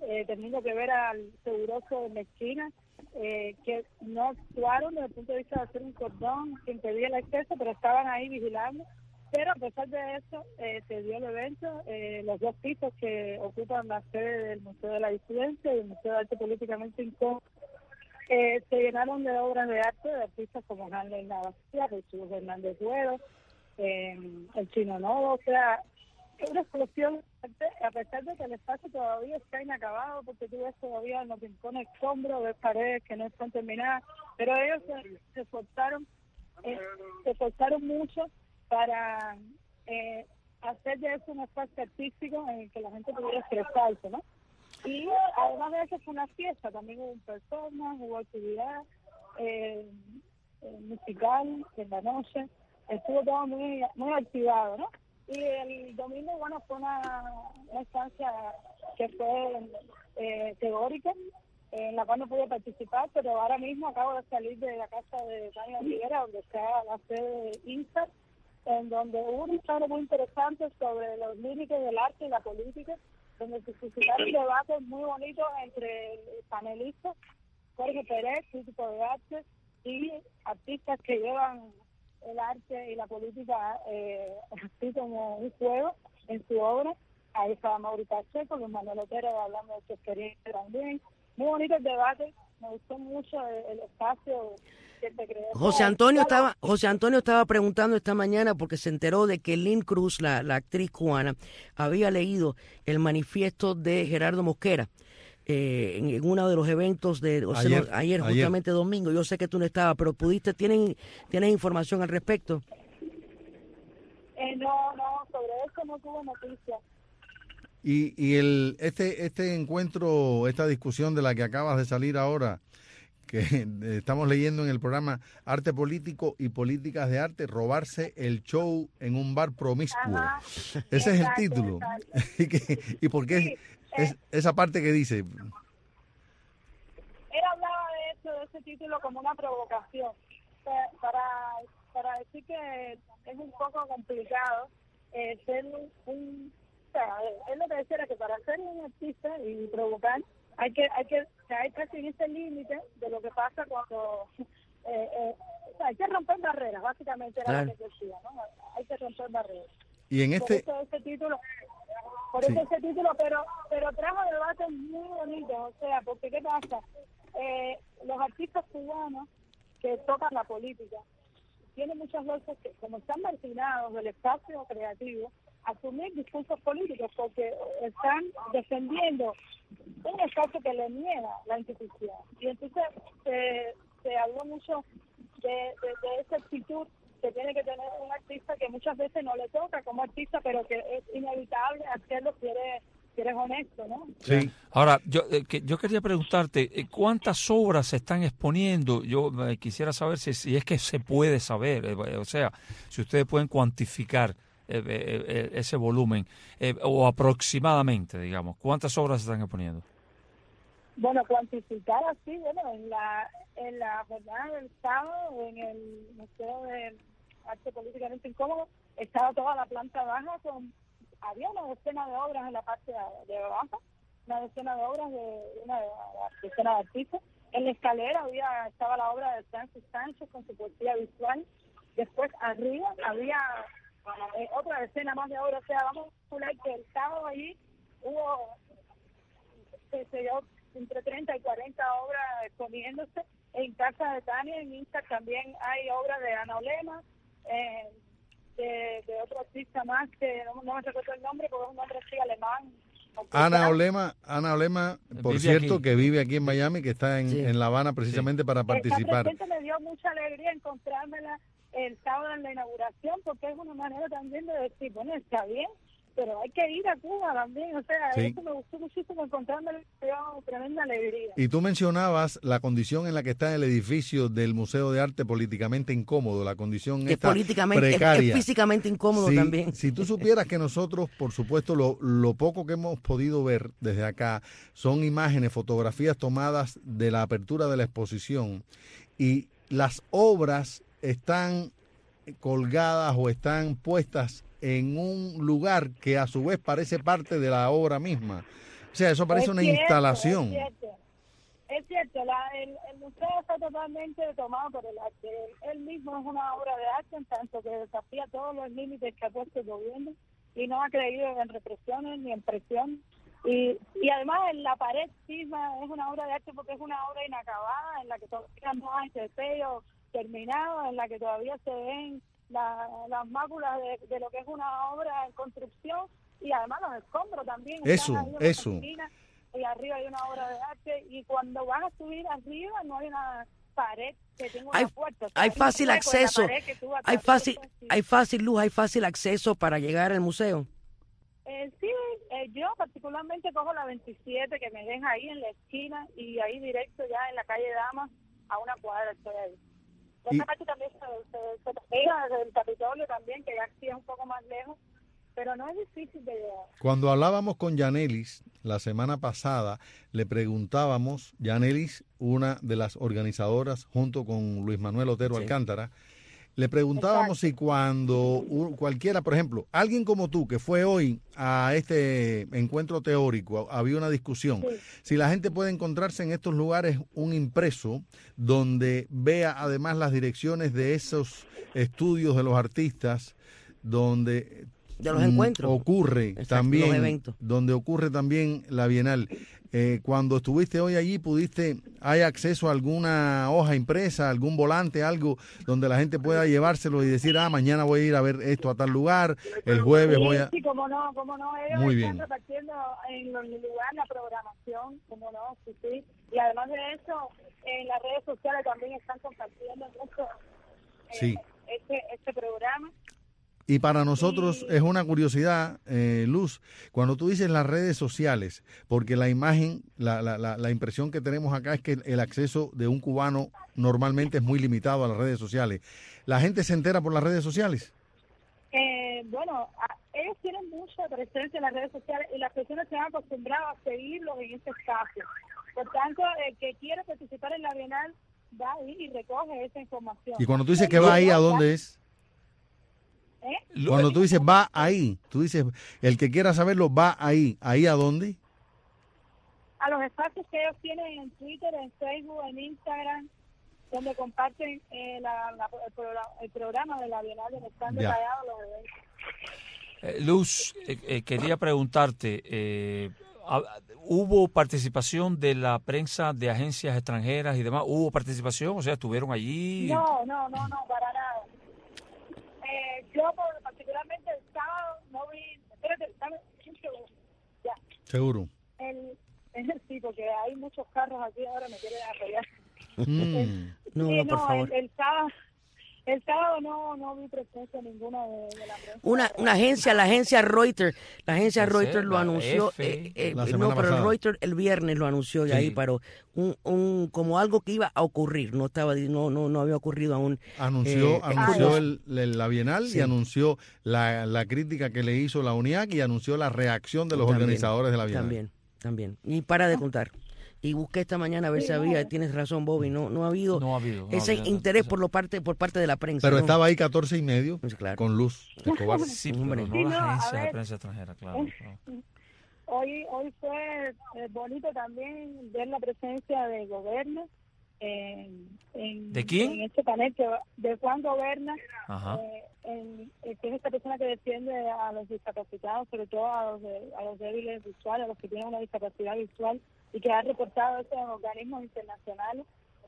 teniendo que ver al seguroso de Mezquina, que no actuaron desde el punto de vista de hacer un cordón que impedía el acceso, pero estaban ahí vigilando. Pero a pesar de eso, se dio el evento. Los 2 pisos que ocupan la sede del Museo de la Disidencia y el Museo de Arte Políticamente Incómodo se llenaron de obras de arte de artistas como Hanley Navastia, Jesús Hernández Duero, el Chino Novo. O sea, es una explosión, a pesar de que el espacio todavía está inacabado, porque tú ves todavía en los rincones escombros, ves paredes que no están terminadas, pero ellos se esforzaron mucho para hacer de eso un espacio artístico en el que la gente pudiera expresarse, ¿no? Y además de eso fue una fiesta, también hubo personas, hubo actividad musical en la noche, estuvo todo muy activado, ¿no? Y el domingo, bueno, fue una estancia que fue teórica, en la cual no pude participar, pero ahora mismo acabo de salir de la casa de Tania Rivera, donde está la sede de INSA, en donde hubo un encuentro muy interesante sobre los límites del arte y la política, donde se suscitaron debates muy bonitos entre panelistas, Jorge Pérez, crítico de arte, y artistas que llevan el arte y la política así como un juego en su obra. Ahí estaba Mauri Pacheco, Luis Manuel Otero hablando de su experiencia también. Muy bonito el debate, me gustó mucho el espacio que se creó. José Antonio estaba preguntando esta mañana porque se enteró de que Lynn Cruz, la actriz cubana, había leído el manifiesto de Gerardo Mosquera en uno de los eventos de ayer justamente domingo. Yo sé que tú no estabas, pero ¿tienes información al respecto? No, sobre eso no tuve noticias. Y este encuentro, esta discusión de la que acabas de salir ahora, que estamos leyendo en el programa Arte Político y Políticas de Arte, robarse el show en un bar promiscuo. Ajá, Ese es el título. ¿Y por qué sí, esa parte que dice? Él hablaba de ese título como una provocación, para decir que es un poco complicado ser o sea, él lo que decía era que para ser un artista y provocar hay que casi en ese límite de lo que pasa cuando o sea, hay que romper barreras, básicamente era lo que decía, ¿no? Hay que romper barreras. Y en por eso ese título, pero trajo debates muy bonitos, o sea, porque ¿qué pasa? Los artistas cubanos que tocan la política tienen muchas veces que, como están marginados del espacio creativo, asumir discursos políticos porque están defendiendo un espacio que le niega la institución. Y entonces se habló mucho de esa actitud que tiene que tener un artista que muchas veces no le toca como artista, pero que es inevitable hacerlo si eres honesto, ¿no? Sí. Ahora, yo quería preguntarte, ¿cuántas obras se están exponiendo? Yo quisiera saber si es que se puede saber, o sea, si ustedes pueden cuantificar ese volumen, o aproximadamente, digamos, ¿cuántas obras se están exponiendo? Bueno, cuantificar así, bueno, en la jornada del sábado, en el Museo de Arte Políticamente Incómodo, estaba toda la planta baja, había una decena de obras en la parte de abajo, una decena de obras de una decena de artistas. En la escalera estaba la obra de Francis Sánchez con su poesía visual. Después arriba había otra decena más de obras. O sea, vamos a hablar que el sábado allí hubo, entre 30 y 40 obras exponiéndose. En casa de Tania, en Insta también hay obras de Ana Olema, de otro artista más que no me recuerdo el nombre porque es un nombre así alemán. Ana Olema, por cierto, que vive aquí en Miami, que está en La Habana precisamente para participar. Me dio mucha alegría encontrármela el sábado en la inauguración, porque es una manera también de decir, bueno, está bien, pero hay que ir a Cuba también, o sea, eso me gustó muchísimo encontrármela, me dio tremenda alegría. Y tú mencionabas la condición en la que está el edificio del Museo de Arte políticamente incómodo, la condición que políticamente precaria. Es físicamente incómodo también. Si tú supieras que nosotros, por supuesto, lo poco que hemos podido ver desde acá son imágenes, fotografías tomadas de la apertura de la exposición, y las obras están colgadas o están puestas en un lugar que a su vez parece parte de la obra misma. O sea, eso parece una instalación. Es cierto, el museo está totalmente tomado por el arte. Él mismo es una obra de arte, en tanto que desafía todos los límites que ha puesto el gobierno y no ha creído en represiones ni en presión. Y además en la pared misma es una obra de arte porque es una obra inacabada, en la que todavía no hay sello terminado, en la que todavía se ven las máculas de lo que es una obra en construcción, y además los escombros también. Eso. Y arriba hay una obra de arte, y cuando van a subir arriba no hay una pared que tenga una puerta. Hay fácil acceso, hay fácil luz, hay fácil acceso para llegar al museo. Sí, yo particularmente cojo la 27, que me deja ahí en la esquina, y ahí directo ya en la calle Damas, a una cuadra estoy ahí. Esta parte también se pega desde el Capitolio también, que ya sí es un poco más lejos, pero no es difícil de llegar. Cuando hablábamos con Yanelis la semana pasada, le preguntábamos, Yanelis, una de las organizadoras, junto con Luis Manuel Otero Alcántara, le preguntábamos si cuando cualquiera, por ejemplo, alguien como tú, que fue hoy a este encuentro teórico, había una discusión, si la gente puede encontrarse en estos lugares un impreso donde vea además las direcciones de esos estudios de los artistas, donde de los encuentros ocurre también, donde ocurre también la Bienal. Cuando estuviste hoy allí, ¿hay acceso a alguna hoja impresa, algún volante, algo donde la gente pueda llevárselo y decir, mañana voy a ir a ver esto a tal lugar, el jueves voy a... Sí, cómo no, ellos muy están bien repartiendo en los lugares la programación, cómo no, sí, y además de eso, en las redes sociales también están compartiendo mucho este programa. Y para nosotros es una curiosidad, Luz, cuando tú dices las redes sociales, porque la imagen, la impresión que tenemos acá es que el acceso de un cubano normalmente es muy limitado a las redes sociales. ¿La gente se entera por las redes sociales? Bueno, ellos tienen mucha presencia en las redes sociales y las personas se han acostumbrado a seguirlos en este espacio. Por tanto, el que quiere participar en la Bienal va ahí y recoge esa información. Y cuando tú dices que va ahí, ¿a dónde es? Cuando tú dices va ahí, tú dices el que quiera saberlo va ahí. ¿Ahí a dónde? A los espacios que ellos tienen en Twitter, en Facebook, en Instagram, donde comparten el programa de la Bienal, donde están detallados los eventos. Luz, quería preguntarte, ¿hubo participación de la prensa de agencias extranjeras y demás? ¿Hubo participación? O sea, ¿estuvieron allí? No, para nada. Yo particularmente el sábado no vi, espérate, dame un segundo, ya. Seguro. Sí, porque hay muchos carros aquí ahora, me quieren arreglar. No, por favor. El sábado no vi presencia ninguna de la prensa. La agencia Reuters lo anunció, pero Reuters el viernes lo anunció de ahí, pero como algo que iba a ocurrir, no había ocurrido aún. Anunció la Bienal y anunció la crítica que le hizo la UNIAC y anunció la reacción de los organizadores de la Bienal. También. Y para de contar. Y busqué esta mañana a ver si había, tienes razón, Bobby, no ha habido ese interés por parte de la prensa. Pero estaba ahí 14:30 claro, con Luz Escobar. Sí, pero no la agencia de prensa extranjera, claro. Hoy fue bonito también ver la presencia de Goberna. ¿De quién? En este panel de Juan Goberna, que es esta persona que defiende a los discapacitados, sobre todo a los débiles visuales, a los que tienen una discapacidad visual, y que ha reportado eso en organismos internacionales.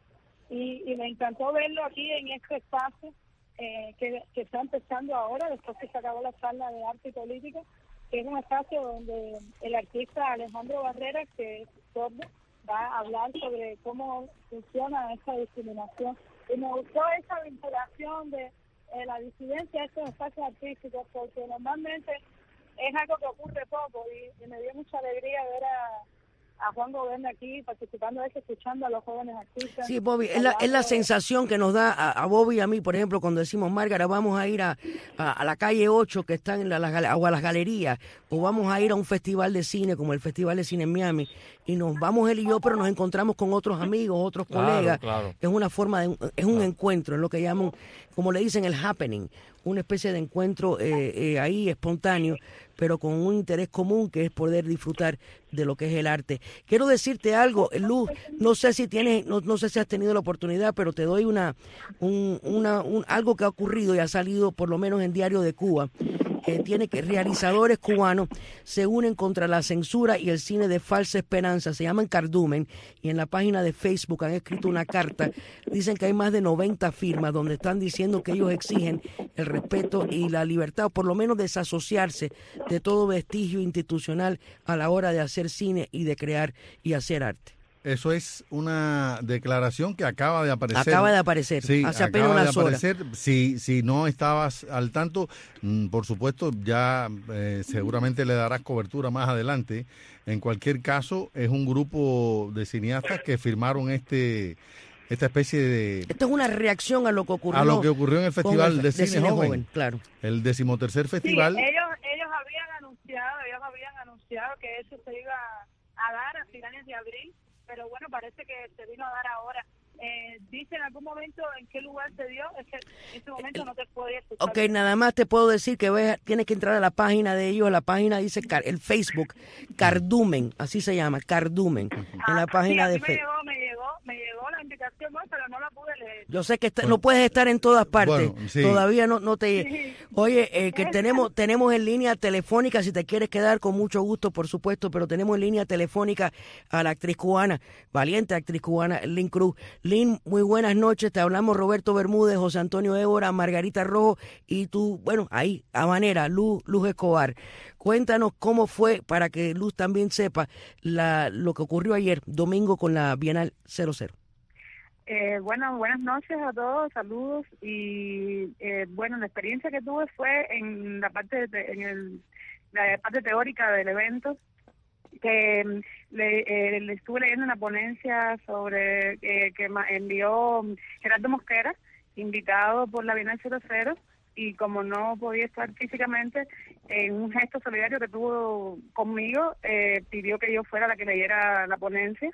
Y me encantó verlo aquí en este espacio que está empezando ahora, después que se acabó la sala de arte y política, que es un espacio donde el artista Alejandro Barrera, que es sordo, va a hablar sobre cómo funciona esa discriminación. Y me gustó esa vinculación de la disidencia a estos espacios artísticos, porque normalmente es algo que ocurre poco, y me dio mucha alegría ver a Juan Goberna aquí participando de eso, escuchando a los jóvenes artistas. Sí, Bobby, es la sensación que nos da a Bobby y a mí, por ejemplo, cuando decimos, Márgara, vamos a ir a la calle 8 que está en o a las galerías, o vamos a ir a un festival de cine como el Festival de Cine en Miami, y nos vamos él y yo, pero nos encontramos con otros amigos, otros colegas. Claro. Es una forma es un encuentro, es lo que llaman, como le dicen, el happening, una especie de encuentro ahí espontáneo, pero con un interés común que es poder disfrutar de lo que es el arte. Quiero decirte algo, Luz, no sé si tienes, no sé si has tenido la oportunidad, pero te doy algo que ha ocurrido y ha salido por lo menos en Diario de Cuba. Tiene que realizadores cubanos se unen contra la censura y el cine de falsa esperanza, se llaman Cardumen, y en la página de Facebook han escrito una carta, dicen que hay más de 90 firmas donde están diciendo que ellos exigen el respeto y la libertad, o por lo menos desasociarse de todo vestigio institucional a la hora de hacer cine y de crear y hacer arte. Eso es una declaración que acaba de aparecer. Acaba de aparecer, sí, hace apenas unas horas. Si no estabas al tanto, por supuesto, ya seguramente le darás cobertura más adelante. En cualquier caso, es un grupo de cineastas que firmaron esta especie de... Esto es una reacción a lo que ocurrió. A lo que ocurrió en el Festival de Cine Joven. Claro. El 13º festival. Sí, ellos habían anunciado que eso se iba a dar a finales de abril, pero bueno, parece que se vino a dar ahora. Dice en algún momento en qué lugar se dio, es que en ese momento no te podía escuchar. Ok, nada más te puedo decir que tienes que entrar a la página de ellos, la página dice el Facebook, Cardumen, así se llama, Cardumen, en la página de Facebook. Me llegó la invitación, pero no la pude leer. Yo sé que no puedes estar en todas partes, bueno, sí. Todavía no te... Sí. Oye, que tenemos en línea telefónica, si te quieres quedar con mucho gusto, por supuesto, pero tenemos en línea telefónica a la actriz cubana, valiente actriz cubana, Lynn Cruz. Lynn, muy buenas noches, te hablamos Roberto Bermúdez, José Antonio Évora, Margarita Rojo y tú, bueno, ahí, a manera, Luz Escobar. Cuéntanos cómo fue, para que Luz también sepa lo que ocurrió ayer, domingo, con la Bienal 00. Bueno, buenas noches a todos, saludos. Y bueno, la experiencia que tuve fue en la parte la parte teórica del evento, que le estuve leyendo una ponencia sobre que envió Gerardo Mosquera, invitado por la Bienal 00, y como no podía estar físicamente, en un gesto solidario que tuvo conmigo, pidió que yo fuera la que leyera la ponencia.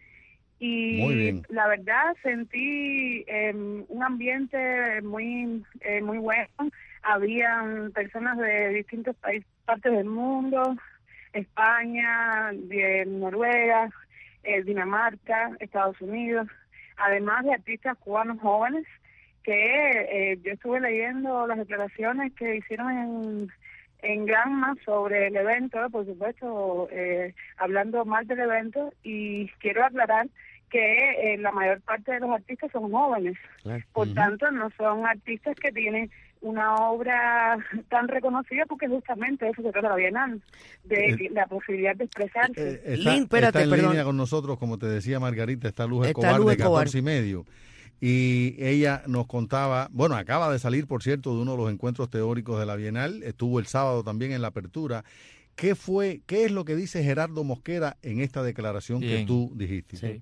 Y la verdad sentí un ambiente muy bueno. Habían personas de distintos partes del mundo, España, de Noruega, Dinamarca, Estados Unidos, además de artistas cubanos jóvenes que yo estuve leyendo las declaraciones que hicieron en Granma sobre el evento, por supuesto, hablando mal del evento, y quiero aclarar que la mayor parte de los artistas son jóvenes, por tanto no son artistas que tienen una obra tan reconocida, porque justamente eso se trata de la Bienal, de la posibilidad de expresarse. Está en línea con nosotros, como te decía Margarita, está Luz Escobar de 14 y medio. Y ella nos contaba, bueno, acaba de salir, por cierto, de uno de los encuentros teóricos de la Bienal, estuvo el sábado también en la apertura. ¿Qué es lo que dice Gerardo Mosquera en esta declaración que tú dijiste? Sí.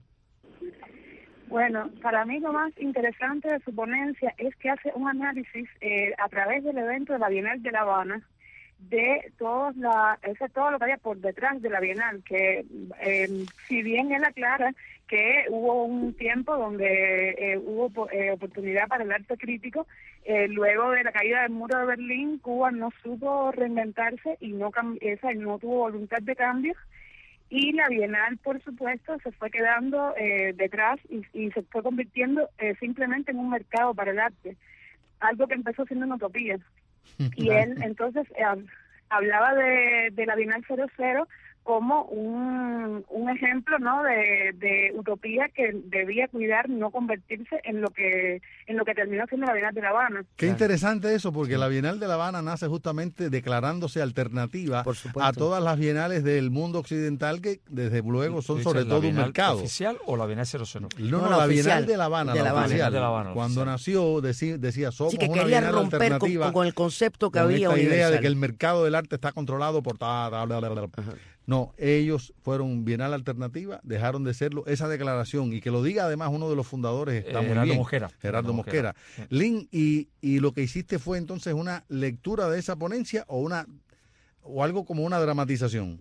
Bueno, para mí lo más interesante de su ponencia es que hace un análisis a través del evento de la Bienal de La Habana de todo lo que había por detrás de la Bienal, que si bien él aclara que hubo un tiempo donde hubo oportunidad para el arte crítico, luego de la caída del muro de Berlín, Cuba no supo reinventarse y no tuvo voluntad de cambio. Y la Bienal, por supuesto, se fue quedando detrás y se fue convirtiendo simplemente en un mercado para el arte, algo que empezó siendo una utopía. Y él entonces hablaba de la Bienal 00 como un ejemplo, ¿no?, de utopía que debía cuidar, no convertirse en lo que terminó siendo la Bienal de La Habana. Qué interesante eso, porque la Bienal de La Habana nace justamente declarándose alternativa a todas las bienales del mundo occidental, que desde luego son sobre todo un mercado. ¿Oficial o la Bienal 00? No, la Bienal de La Habana, la oficial. De La Habana, cuando nació decía somos que una quería bienal romper alternativa con el concepto que había esta universal. idea de que el mercado del arte está controlado por No, ellos fueron Bienal Alternativa, dejaron de serlo. Esa declaración, y que lo diga además uno de los fundadores, está muy bien. Gerardo Mosquera. Sí. Lynn, y lo que hiciste fue entonces una lectura de esa ponencia o algo como una dramatización.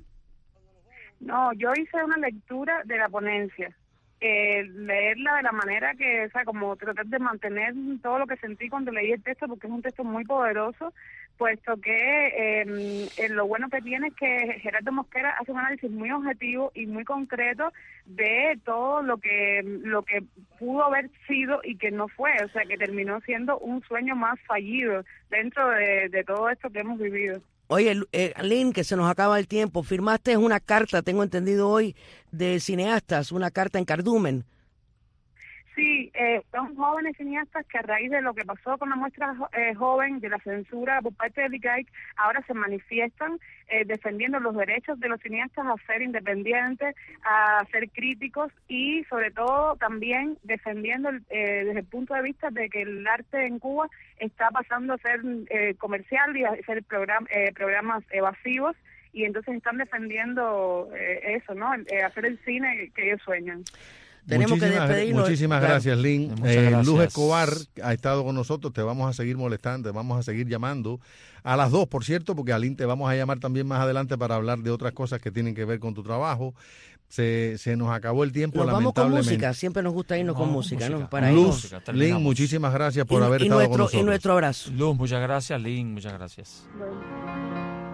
No, yo hice una lectura de la ponencia. Leerla de la manera que, o sea, como tratar de mantener todo lo que sentí cuando leí el texto, porque es un texto muy poderoso, puesto que lo bueno que tiene es que Gerardo Mosquera hace un análisis muy objetivo y muy concreto de todo lo que pudo haber sido y que no fue, o sea, que terminó siendo un sueño más fallido dentro de todo esto que hemos vivido. Oye, Lynn, que se nos acaba el tiempo, firmaste una carta, tengo entendido hoy, de cineastas, una carta en Cardumen. Sí, son jóvenes cineastas que a raíz de lo que pasó con la muestra joven, de la censura por parte del ICAIC, ahora se manifiestan defendiendo los derechos de los cineastas a ser independientes, a ser críticos y sobre todo también defendiendo desde el punto de vista de que el arte en Cuba está pasando a ser comercial y a ser programas evasivos, y entonces están defendiendo eso, ¿no? Hacer el cine que ellos sueñan. Tenemos que despedirnos. Muchísimas claro. gracias, Lynn. Muchas gracias. Luz Escobar ha estado con nosotros. Te vamos a seguir molestando, te vamos a seguir llamando a las 2, por cierto, porque a Lynn te vamos a llamar también más adelante para hablar de otras cosas que tienen que ver con tu trabajo. Se nos acabó el tiempo, Nos vamos con lamentablemente. música, siempre nos gusta irnos con música, ¿no? Para Luz, irnos. Lynn, muchísimas gracias por haber estado con nosotros. Y nuestro abrazo. Luz, muchas gracias. Lynn, muchas gracias. Bueno.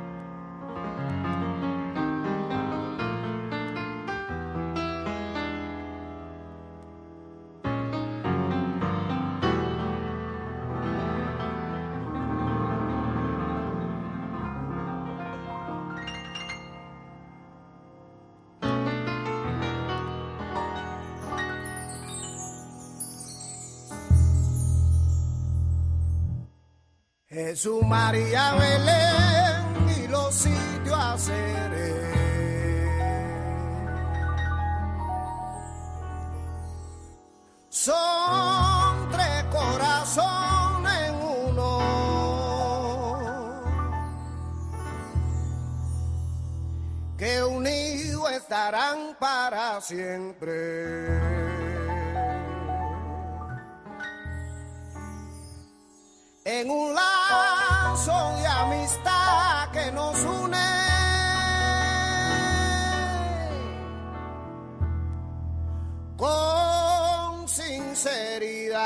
Jesús, María, Belén y los sitios a hacer. Son 3 corazones en uno, que unidos estarán para siempre. En un lazo de amistad que nos une, con sinceridad.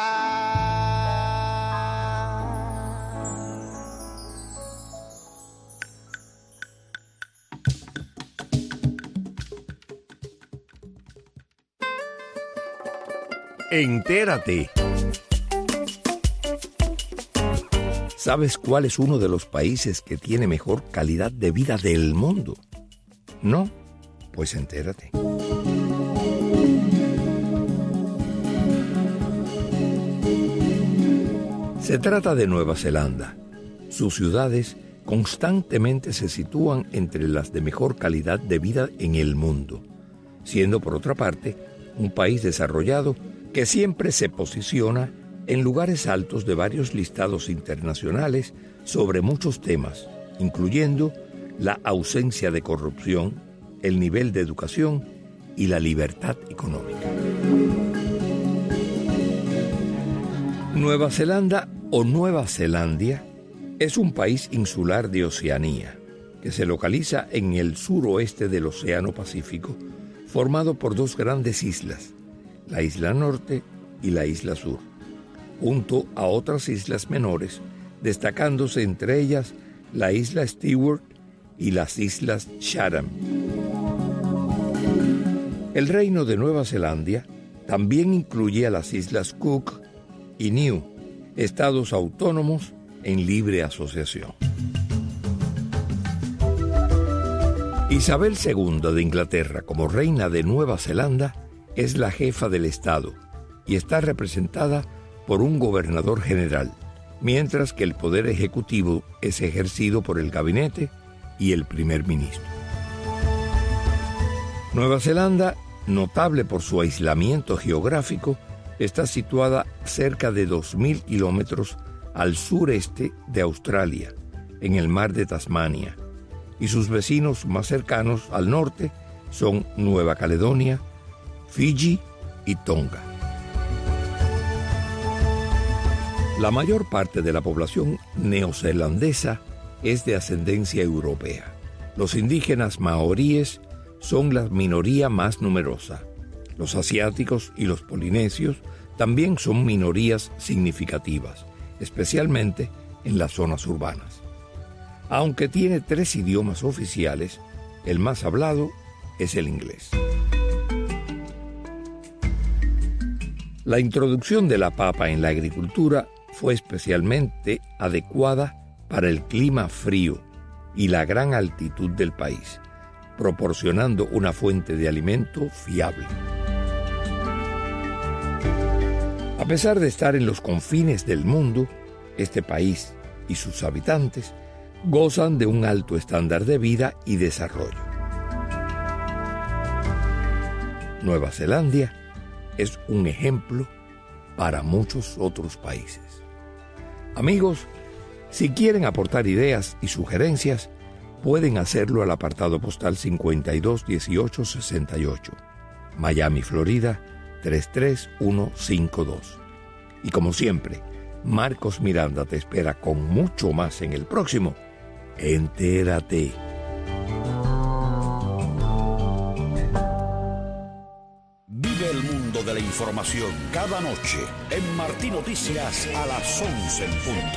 Entérate. ¿Sabes cuál es uno de los países que tiene mejor calidad de vida del mundo? ¿No? Pues entérate. Se trata de Nueva Zelanda. Sus ciudades constantemente se sitúan entre las de mejor calidad de vida en el mundo, siendo por otra parte un país desarrollado que siempre se posiciona en lugares altos de varios listados internacionales sobre muchos temas, incluyendo la ausencia de corrupción, el nivel de educación y la libertad económica. Nueva Zelanda o Nueva Zelandia es un país insular de Oceanía que se localiza en el suroeste del Océano Pacífico, formado por 2 grandes islas, la isla norte y la isla sur, junto a otras islas menores, destacándose entre ellas la isla Stewart y las islas Chatham. El reino de Nueva Zelanda también incluye a las islas Cook y Niue, estados autónomos en libre asociación. Isabel II de Inglaterra, como reina de Nueva Zelanda, es la jefa del estado y está representada por un gobernador general, mientras que el poder ejecutivo es ejercido por el gabinete y el primer ministro. Nueva Zelanda, notable por su aislamiento geográfico, está situada cerca de 2.000 kilómetros al sureste de Australia, en el mar de Tasmania, y sus vecinos más cercanos al norte son Nueva Caledonia, Fiji y Tonga. La mayor parte de la población neozelandesa es de ascendencia europea. Los indígenas maoríes son la minoría más numerosa. Los asiáticos y los polinesios también son minorías significativas, especialmente en las zonas urbanas. Aunque tiene 3 idiomas oficiales, el más hablado es el inglés. La introducción de la papa en la agricultura fue especialmente adecuada para el clima frío y la gran altitud del país, proporcionando una fuente de alimento fiable. A pesar de estar en los confines del mundo, este país y sus habitantes gozan de un alto estándar de vida y desarrollo. Nueva Zelanda es un ejemplo para muchos otros países. Amigos, si quieren aportar ideas y sugerencias, pueden hacerlo al apartado postal 521868, Miami, Florida 33152. Y como siempre, Marcos Miranda te espera con mucho más en el próximo Entérate. Vive el mundo de la información cada noche en Martí Noticias a las 11 en punto.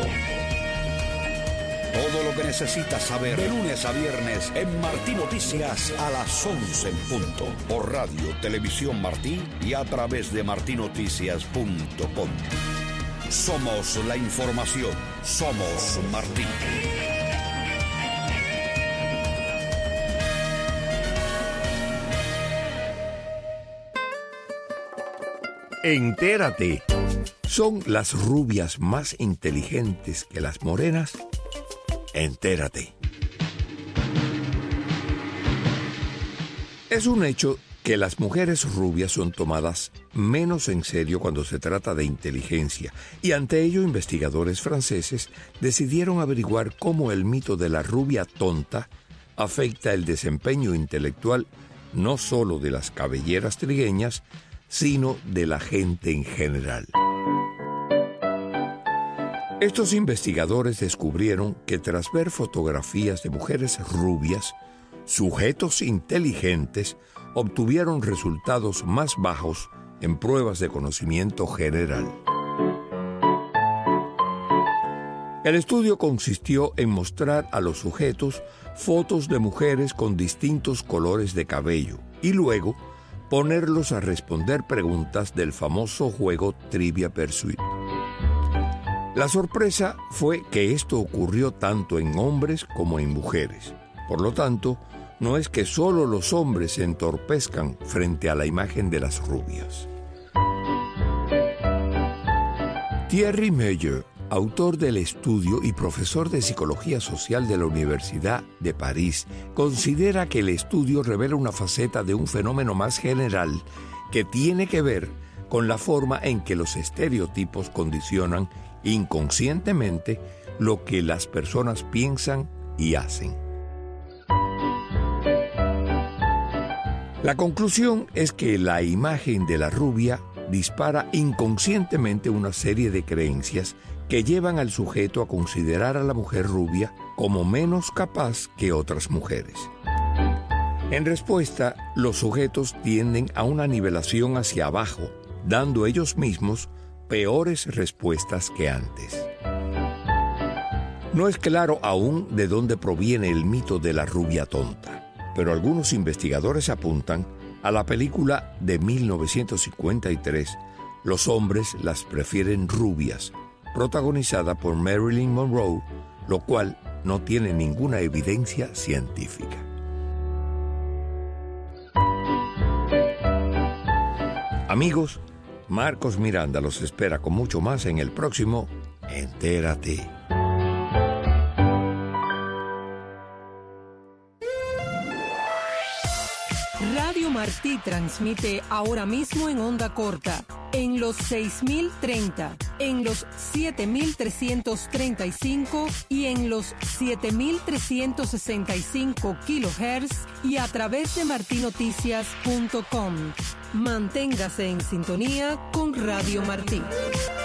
Todo lo que necesitas saber de lunes a viernes en Martí Noticias a las 11 en punto. Por radio, televisión Martí y a través de martinoticias.com. Somos la información. Somos Martí. Entérate. ¿Son las rubias más inteligentes que las morenas? Entérate. Es un hecho que las mujeres rubias son tomadas menos en serio cuando se trata de inteligencia, y ante ello investigadores franceses decidieron averiguar cómo el mito de la rubia tonta afecta el desempeño intelectual no solo de las cabelleras trigueñas, sino de la gente en general. Estos investigadores descubrieron que tras ver fotografías de mujeres rubias, sujetos inteligentes obtuvieron resultados más bajos en pruebas de conocimiento general. El estudio consistió en mostrar a los sujetos fotos de mujeres con distintos colores de cabello y luego ponerlos a responder preguntas del famoso juego Trivia Pursuit. La sorpresa fue que esto ocurrió tanto en hombres como en mujeres. Por lo tanto, no es que solo los hombres se entorpezcan frente a la imagen de las rubias. Thierry Meyer, autor del estudio y profesor de Psicología Social de la Universidad de París, considera que el estudio revela una faceta de un fenómeno más general que tiene que ver con la forma en que los estereotipos condicionan inconscientemente lo que las personas piensan y hacen. La conclusión es que la imagen de la rubia dispara inconscientemente una serie de creencias que llevan al sujeto a considerar a la mujer rubia como menos capaz que otras mujeres. En respuesta, los sujetos tienden a una nivelación hacia abajo, dando ellos mismos peores respuestas que antes. No es claro aún de dónde proviene el mito de la rubia tonta, pero algunos investigadores apuntan a la película de 1953, Los hombres las prefieren rubias, protagonizada por Marilyn Monroe, lo cual no tiene ninguna evidencia científica. Amigos, Marcos Miranda los espera con mucho más en el próximo Entérate. Radio Martí transmite ahora mismo en onda corta, en los 6030, en los 7335 y en los 7365 kilohertz y a través de martinoticias.com. Manténgase en sintonía con Radio Martí.